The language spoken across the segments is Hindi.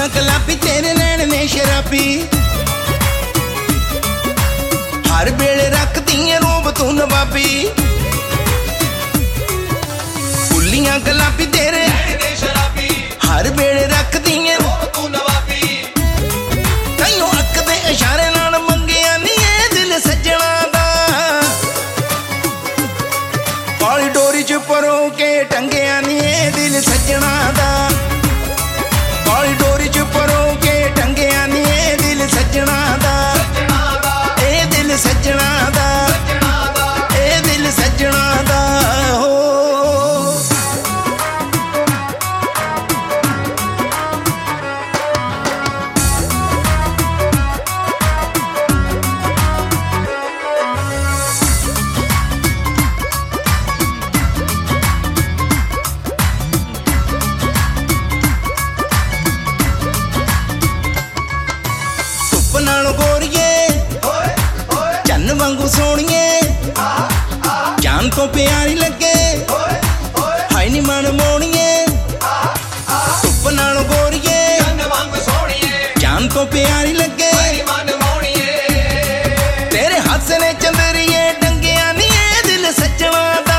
गुलाबी तेरे नैन ने शराबी, हर वेले रखदी है रूप तू नवाबी। फुल्लियां गुलाबी तेरे नैन ने शराबी, हर वेले रखदी है रूप तू नवाबी। तैनू अख दे इशारे नाल मंगिया नी ए दिल सज्जणा दा, काली डोरी च परो के टंगिया नी ए दिल सज्जणा दा, काली डोरी च परो के टंगिया नी ए दिल सज्जणा दा, ए दिल सज्जणा दा, ए दिल सज्जणा दा हो। नाल गोरिए चन्न वांगू सोनिए, जान तो प्यारी लगे हाय नी मन मोनिए। धुप नाल गोरिए जान तो प्यारी लगे, तेरे हाथ ने चंदरिए डंगिया नी ए दिल सज्जणा दा,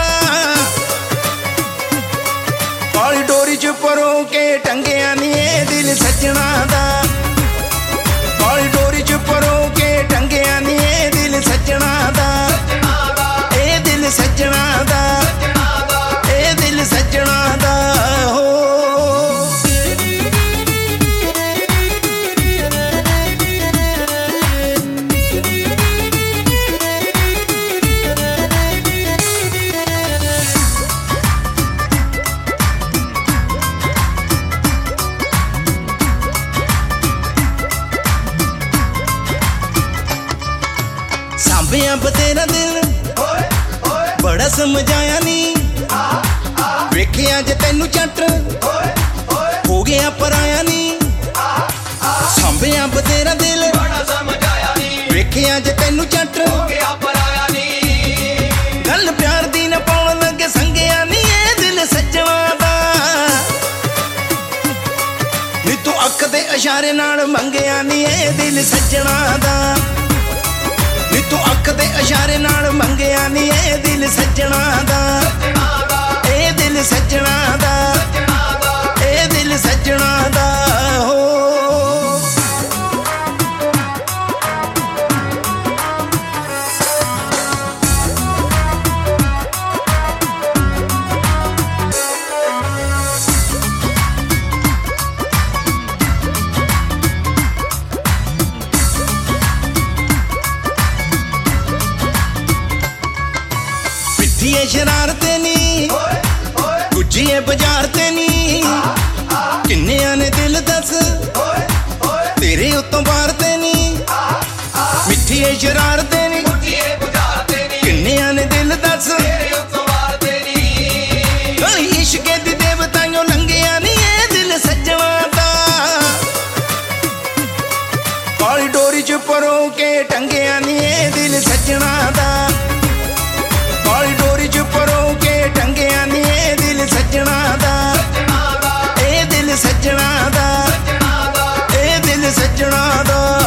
काली डोरी च परो के टंगिया नी ए दिल सज्जणा दा, काली डोरी च परो के टंगिया नी ए दिल सज्जणा दा, ए दिल सज्जणा दा, ए दिल सज्जणा दा हो। सांभिया तेरा दिल बड़ा समझाया नी, वेखिया जे तेनू झट हो गया पराया नी। सांभिया तेरा दिल वेखिया जे तेनू झट हो गया पराया नी, गल प्यार दी न पाउण लगे संगिया नी ए दिल सज्जणा दा, नी तू अख दे इशारे नाल मंगिया नी ए दिल सज्जणा दा, नी तू अख दे इशारे नाल मंगिया नी ए दिल सज्जणा दा, ए दिल सज्जणा दा, ए दिल सज्जणा दा हो। पिट्ठिए शरारते नी गुज्जिए बाजार नी, किन्निया ने दिल दस तेरे उत्तों बारते नी। मिठिए शरारते नी किन्निया ने दिल दस, इश्के दी देवताइयों लंघिया नी ए दिल सज्जणा दा, काली डोरी च परो के टंगिया नी ए दिल सज्जणा दा, काली डोरी च परो के टंगिया नी ए दिल सज्जणा दा, ए दिल सज्जणा दा, ए दिल सज्जणा दा।